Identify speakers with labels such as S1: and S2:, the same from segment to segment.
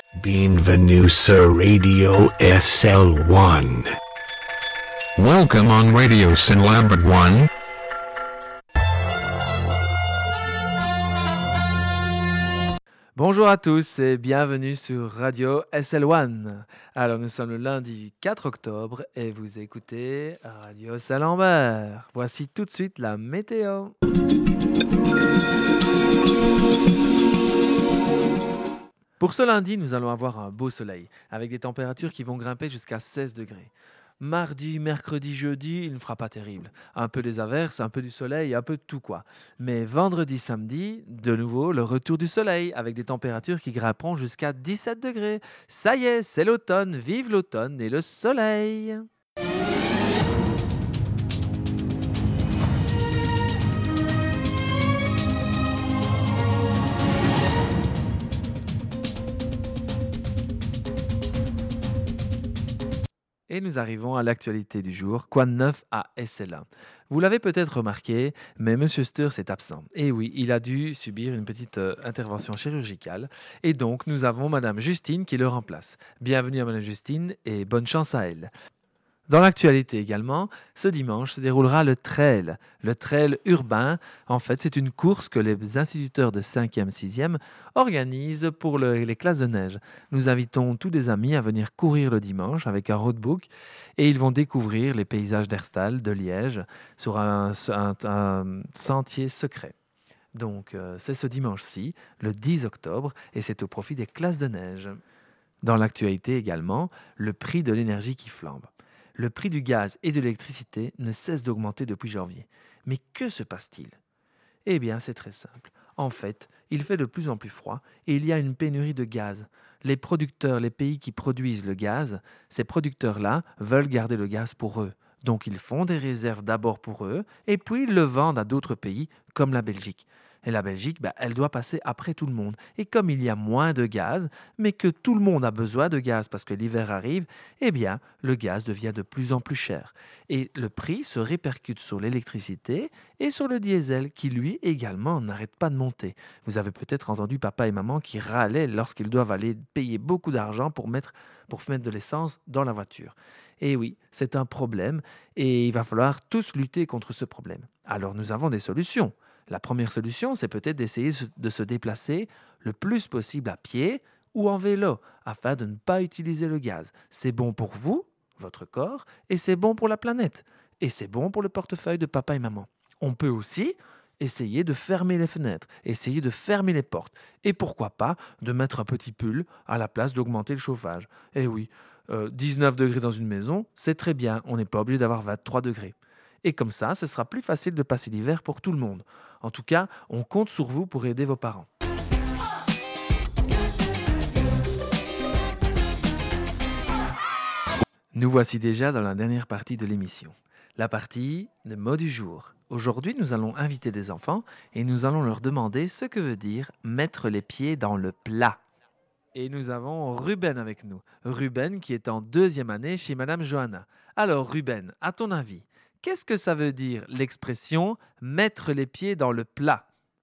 S1: Bienvenue sur Radio SL1.
S2: Welcome on Radio Syllabid 1.
S3: Bonjour à tous et bienvenue sur Radio SL1. Alors nous sommes le lundi 4 octobre et vous écoutez Radio Saint-Lambert. Voici tout de suite la météo. Pour ce lundi, nous allons avoir un beau soleil avec des températures qui vont grimper jusqu'à 16 degrés. Mardi, mercredi, jeudi, il ne fera pas terrible. Un peu des averses, un peu du soleil, un peu de tout quoi. Mais vendredi, samedi, de nouveau, le retour du soleil avec des températures qui grimperont jusqu'à 17 degrés. Ça y est, c'est l'automne, vive l'automne et le soleil! Et nous arrivons à l'actualité du jour. Quoi de neuf à SL1? Vous l'avez peut-être remarqué, mais Monsieur Sturs est absent. Et oui, il a dû subir une petite intervention chirurgicale. Et donc, nous avons Madame Justine qui le remplace. Bienvenue à Madame Justine et bonne chance à elle. Dans l'actualité également, ce dimanche se déroulera le trail. Le trail urbain, en fait, c'est une course que les instituteurs de 5e, 6e organisent pour les classes de neige. Nous invitons tous des amis à venir courir le dimanche avec un roadbook et ils vont découvrir les paysages d'Herstal, de Liège, sur un sentier secret. Donc, c'est ce dimanche-ci, le 10 octobre, et c'est au profit des classes de neige. Dans l'actualité également, le prix de l'énergie qui flambe. Le prix du gaz et de l'électricité ne cesse d'augmenter depuis janvier. Mais que se passe-t-il? Eh bien, c'est très simple. En fait, il fait de plus en plus froid et il y a une pénurie de gaz. Les producteurs, les pays qui produisent le gaz, ces producteurs-là veulent garder le gaz pour eux. Donc, ils font des réserves d'abord pour eux et puis ils le vendent à d'autres pays comme la Belgique. Et la Belgique, elle doit passer après tout le monde. Et comme il y a moins de gaz, mais que tout le monde a besoin de gaz parce que l'hiver arrive, eh bien, le gaz devient de plus en plus cher. Et le prix se répercute sur l'électricité et sur le diesel qui, lui, également, n'arrête pas de monter. Vous avez peut-être entendu papa et maman qui râlaient lorsqu'ils doivent aller payer beaucoup d'argent pour mettre de l'essence dans la voiture. Et oui, c'est un problème et il va falloir tous lutter contre ce problème. Alors, nous avons des solutions. La première solution, c'est peut-être d'essayer de se déplacer le plus possible à pied ou en vélo, afin de ne pas utiliser le gaz. C'est bon pour vous, votre corps, et c'est bon pour la planète. Et c'est bon pour le portefeuille de papa et maman. On peut aussi essayer de fermer les fenêtres, essayer de fermer les portes, et pourquoi pas de mettre un petit pull à la place d'augmenter le chauffage. Eh oui, 19 degrés dans une maison, c'est très bien, on n'est pas obligé d'avoir 23 degrés. Et comme ça, ce sera plus facile de passer l'hiver pour tout le monde. En tout cas, on compte sur vous pour aider vos parents. Nous voici déjà dans la dernière partie de l'émission. La partie de mots du jour. Aujourd'hui, nous allons inviter des enfants et nous allons leur demander ce que veut dire mettre les pieds dans le plat. Et nous avons Ruben avec nous. Ruben qui est en 2e année chez Madame Johanna. Alors Ruben, à ton avis, qu'est-ce que ça veut dire l'expression « mettre les pieds dans le plat » ?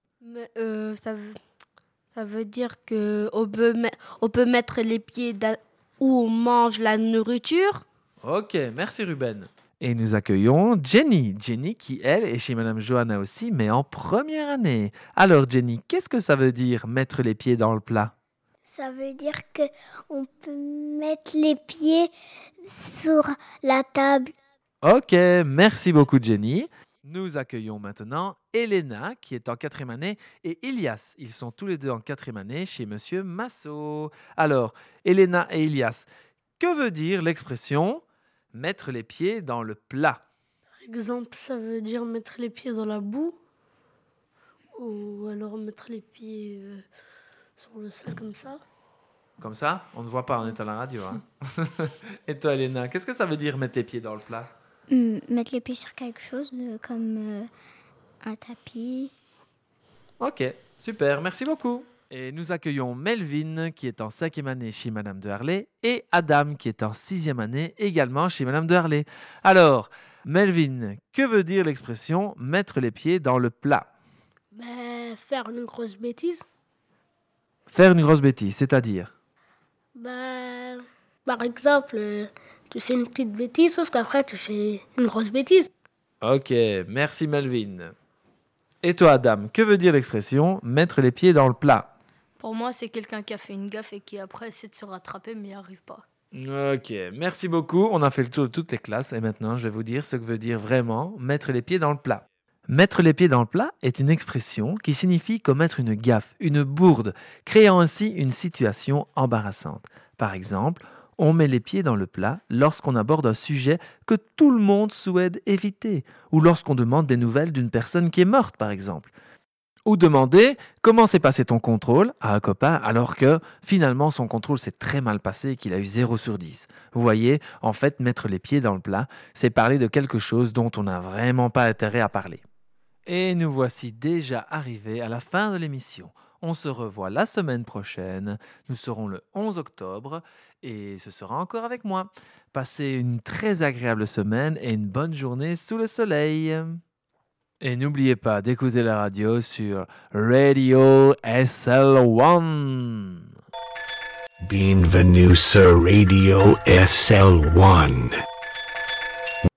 S4: Ça veut dire qu'on peut mettre les pieds où on mange la nourriture.
S3: Ok, merci Ruben. Et nous accueillons Jenny. Jenny qui, elle, est chez Madame Johanna aussi, mais en 1e année. Alors Jenny, qu'est-ce que ça veut dire mettre les pieds dans le plat ?
S5: Ça veut dire qu'on peut mettre les pieds sur la table.
S3: Ok, merci beaucoup Jenny. Nous accueillons maintenant Elena qui est en 4e année et Ilias. Ils sont tous les deux en 4e année chez Monsieur Massot. Alors, Elena et Ilias, que veut dire l'expression « mettre les pieds dans le plat » ?
S6: Par exemple, ça veut dire mettre les pieds dans la boue ou alors mettre les pieds sur le sol comme ça.
S3: Comme ça, on ne voit pas, on est à la radio. Hein. Et toi Elena, qu'est-ce que ça veut dire mettre les pieds dans le plat ?
S5: Mettre les pieds sur quelque chose comme un tapis.
S3: Ok, super, merci beaucoup. Et nous accueillons Melvin qui est en 5e année chez Madame de Harlay et Adam qui est en 6e année également chez Madame de Harlay. Alors, Melvin, que veut dire l'expression « mettre les pieds dans le plat » ?
S6: Faire une grosse bêtise.
S3: Faire une grosse bêtise, c'est-à-dire ?
S6: Par exemple, tu fais une petite bêtise, sauf qu'après tu fais une grosse bêtise.
S3: Ok, merci Melvin. Et toi Adam, que veut dire l'expression mettre les pieds dans le plat?
S7: Pour moi, c'est quelqu'un qui a fait une gaffe et qui après essaie de se rattraper mais n'y arrive pas.
S3: Ok, merci beaucoup. On a fait le tour de toutes les classes et maintenant je vais vous dire ce que veut dire vraiment mettre les pieds dans le plat. Mettre les pieds dans le plat est une expression qui signifie commettre une gaffe, une bourde, créant ainsi une situation embarrassante. Par exemple, on met les pieds dans le plat lorsqu'on aborde un sujet que tout le monde souhaite éviter, ou lorsqu'on demande des nouvelles d'une personne qui est morte, par exemple. Ou demander comment s'est passé ton contrôle à un copain alors que finalement son contrôle s'est très mal passé et qu'il a eu 0 sur 10. Vous voyez, en fait, mettre les pieds dans le plat, c'est parler de quelque chose dont on n'a vraiment pas intérêt à parler. Et nous voici déjà arrivés à la fin de l'émission. On se revoit la semaine prochaine. Nous serons le 11 octobre et ce sera encore avec moi. Passez une très agréable semaine et une bonne journée sous le soleil. Et n'oubliez pas d'écouter la radio sur Radio SL1.
S1: Bienvenue sur Radio SL1.